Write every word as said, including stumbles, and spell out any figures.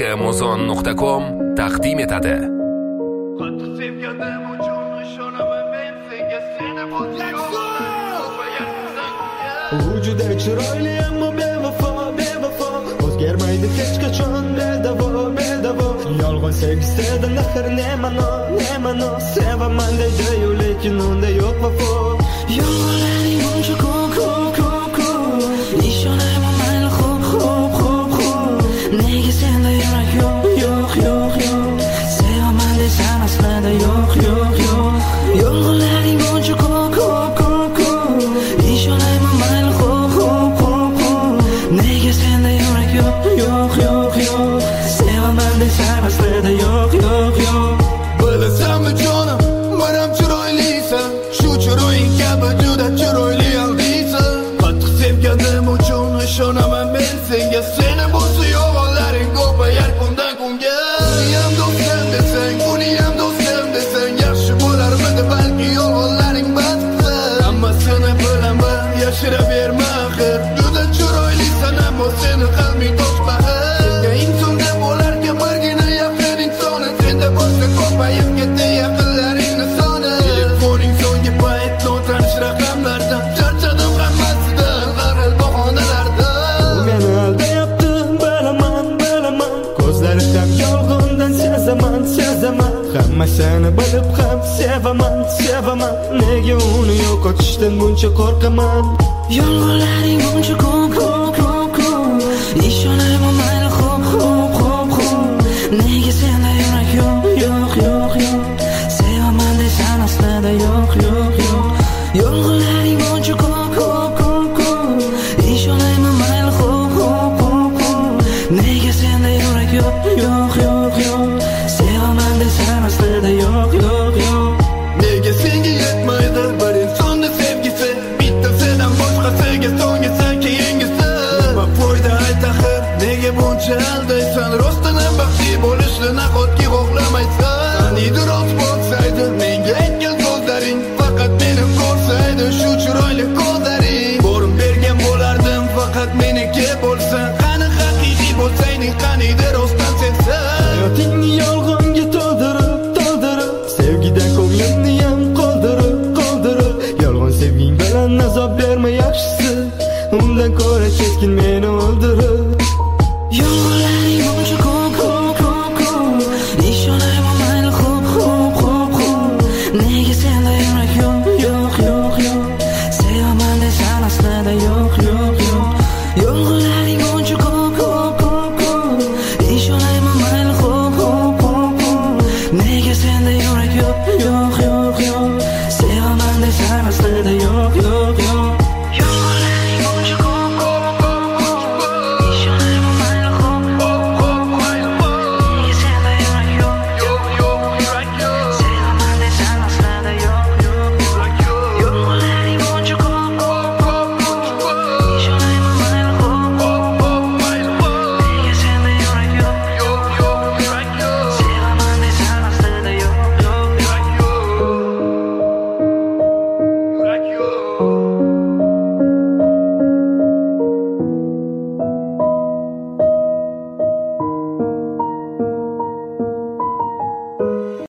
amazon nuqta com taqdim etadi. Qattiq sevganim uchun ishonaman men senga, seni u juda chiroyli ammo bevafo, bevafo, o'zgarmaydi hech qachon, bedavo, bedavo. Yolg'on sevgisida naxir ne ma'no, ne ma'no, sevaman deydi-yu, lekin unda yo'q vafo. Yolg'onlaring buncha ko'p, ko'p, ko'p, ko'p, ishonaman mayli xo'p, xo'p, xo'p, xo'p. Nega senda yurak yo'q, yo'q, yo'q, yo'q, sevaman desam aslida yo'q, yo'q, yo'q. Yolg'onlaring buncha ko'p, ko'p, ko'p, ko'p, ishonaman mayli xo'p, xo'p, xo'p, xo'p. Nega senda yurak yo'q, yo'q, yo'q, yo'q, sevaman desam aslida yo'q, yo'q, yo'q. Bilasanmi jonim, menam chiroylisan, shu chiroying kabi juda chiroyli aldiysan. Qattiq sevganim uchun ishonaman men senga, seni bo'lsa yolg'onlaring ko'payar kundan kunga. Uniyam do'stim desang, uniyam do'stim desang, yaxshi bo'larmidi balki yolg'onlaring batsa. Hammasini bilaman, yashiraverma axir, juda chiroylisan ammo seni qalbing toshbag'ir. Senga insonga bo'larkan birgina yaqin insoni, senda bo'lsa ko'payib ketdi yaqinlaringni soni. Telefoning so'nggi payt notanish raqamlardan, charchadim hammasidan, har xil bahonalardan. Meni aldayapti, bilaman, bilaman, ko'zlaridan yolg'ondan sezaman, sezaman. Hammasini bilib ham sevaman, sevaman. Nega uni yo'qotishdan buncha qo'rqaman? Yolg'onlaring buncha ko'p, ko'p, ko'p, ko'p, ishonaman mayli xo'p, xo'p, xo'p, xo'p. Nega senda yurak yo'q, yo'q, yo'q, yo'q, sevaman desam aslida yo'q, yo'q, yo'q. Yolg'onlaring buncha ko'p, ko'p, ko'p, ko'p, ishonaman mayli xo'p, xo'p, xo'p, xo'p. Nega senda yurak yo'q, yo'q, yo'q, yo'q, sevaman desam aslida yo'q, yo'q, yo'q. Nega senga yetmaydi bir insonni sevgisi, bittasidan boshqasiga so'ngisi, keyingisi. Nima foyda ayt axir, nega buncha aldaysan? Rostdan ham baxtli bo'lishni nahotki xohlamaysan? Qaniydir rost bo'lsaydi menga aytgan so'zlaring, faqat meni ko'rsaydi shu chiroyli ko'zlaring. Bo'rim bergan bo'lardim faqat meniki bo'lsa.